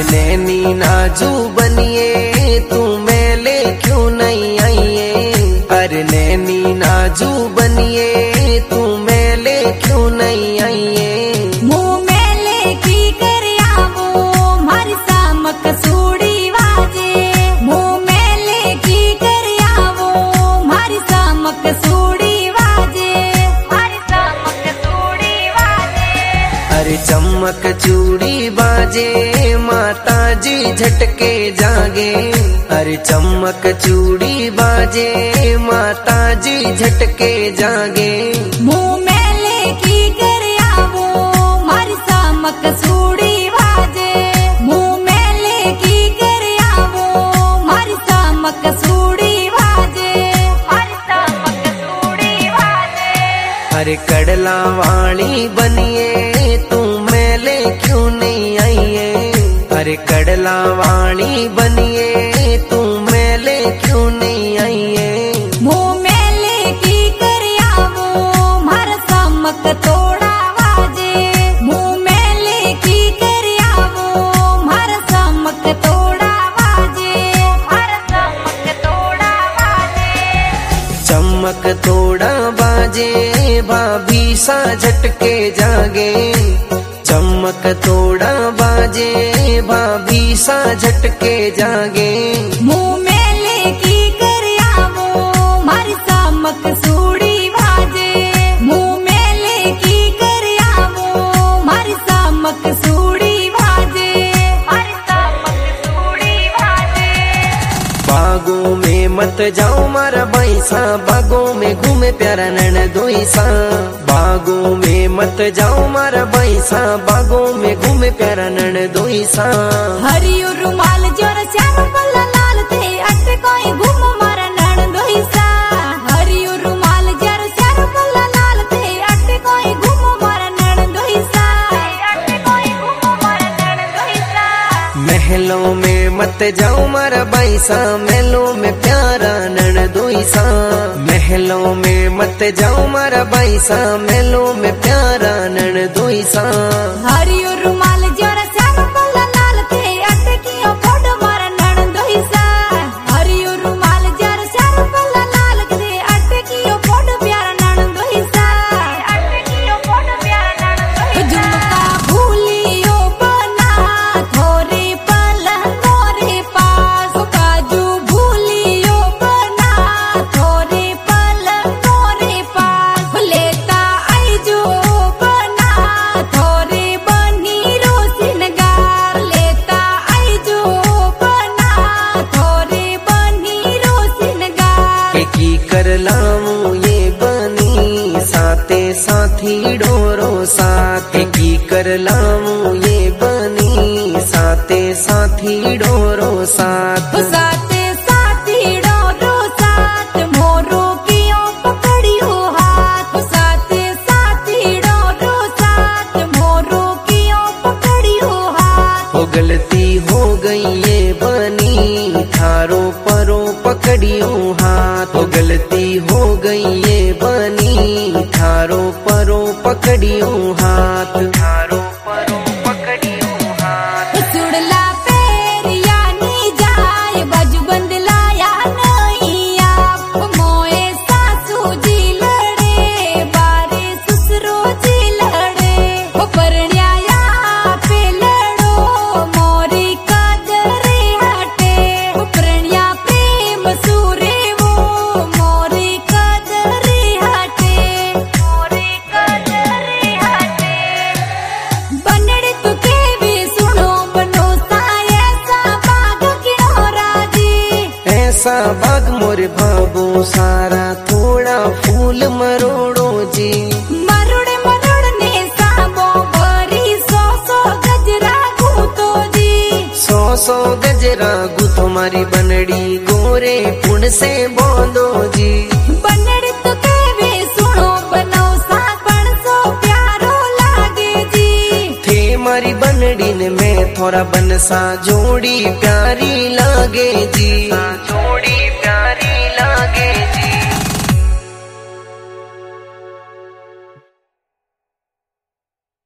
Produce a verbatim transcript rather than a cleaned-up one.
नैनी नाजू बनिए तू मेले क्यों नहीं आइए। अरे नैनी नाजू बनिए तू मेले क्यों नहीं आइए। मुँह मेले की कर आवो मारी सामक सूड़ी वाजे। मुँह मेले की कर आवो मारी सामक सूड़ी वाजे। मारी सामक सूड़ी वाजे। अरे चमक चूड़ी बाजे माता जी झटके जागे। अरे चमक चूड़ी बाजे माता जी झटके जागे। मुँह मेले की कर आवो मारी सामक सूड़ी वाजे। मुँह मेले की कर आवो मारी सामक सूड़ी वाजे। मारी सामक सूड़ी वाजे। अरे कड़ला वाली बनिए तू मेले क्यों नहीं आइए। अरे कड़ला वाली बनिए तू मेले क्यों नहीं आइए। मुँह मेले की कर आवो मारा सामक तोड़ा वाजे। मुँह मेले की कर आवो मारा सामक तोड़ा वाजे। मारा सामक तोड़ा वाजे। चमक तोड़ा बाजे भाभी सा झटके जागे। चमक तोड़ा बाजे भाभी सा झटके जागे। मुँह मेले की कर आवो मारी सामक सूड़ी वाजे। मुँह मेले की कर आवो मारी सामक सूड़ी वाजे। मारी सामक सूड़ी वाजे। बागों में मत जाओ मारा बैसा बागों में घूमे प्यारा ननदोईसा। बागों में मत जाओ मारा बैसा बागों में घूमे प्यारा ननदोईसा। हरियो रुमाल जोर श्याम पल्ला लाल थे अट कोई घूम मारा ननदोईसा। हरियो रुमाल जोर श्याम पल्ला लाल थे अट कोई घूम मारा ननदोईसा। अट कोई घूम मारा ननदोईसा। महलों में मत जाओ मारा बैसा महलों में प्यारा ननदोईसा। महलों में मत जाओ मारा बैसा महलों में प्यारा ननदोईसा। हरियो रुमाल जोर श्याम पल्ला लाल थे अट कियो फोड़ मारा ननदोईसा। हरियो रुमाल जोर श्याम पल्ला लाल थे अट कियो फोड़ प्यारा ननदोईसा। अट कियो फोड़ प्यारा ननदोईसा। झुमका भूलियो बना थोरे पलंग तोरे पास। काजू भूलियो बना थोरे पलंग तोरे पास। लेता आई जो बना थोरे बनी रोसिनगार। लेता आई जो बना थोरे बनी रोसिनगार। की कर लाऊं ये बनी साते साथी डोरो साथ। की कर लाऊं ये बनी साते साथी डोरो साथ। साथे साथी डोरो साथ मोरो कियो पकड़ियो हाथ। साथे साथी डोरो साथ मोरो कियो पकड़ियो हाथ। हो गलती हो गई ये बनी थारो परो पकड़ियो हाथ। हो गलती हो गई ये बनी थारो परो पकड़ियो हाथ। थारो परो पकड़ियो हाथ। सुड़ला पेरिया नी जाए बाजू बंदलाया नहीं आप। मोए सासू जी लड़े बारे ससुरो जी लड़े। वो परण्याया पे लड़ो मोरी कदरे हटे। वो परण्या प्रेम सूरे वो मोरी कदरे हटे। मोरी कदरे हटे। बनड़े तू के भी सुनो बनो सा ऐसा बाग किनो राजी। ऐसा बाग मोर भाबो सारा थोड़ा फूल मरोड़ो जी। मरुड़े मरुड़ने साबो भरी सौ सौ गजरा गूतो जी। सौ सौ गजरा गु तुम्हारी बनड़ी गोरे पुण से बोंदो जी। बनड़े तू के भी सुनो बनो सा पण सो प्यारो लागे जी। थे मारी बनड़ी में थोड़ा बनसा जोड़ी प्यारी लागे जी। जोड़ी